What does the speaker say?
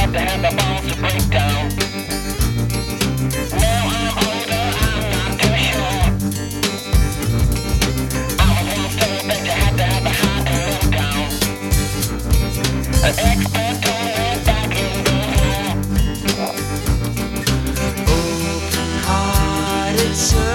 had to have the balls to break down. Now I'm older, I'm not too sure. I was once told that you had to have a high and low down. An expert told me back in those days. Open-hearted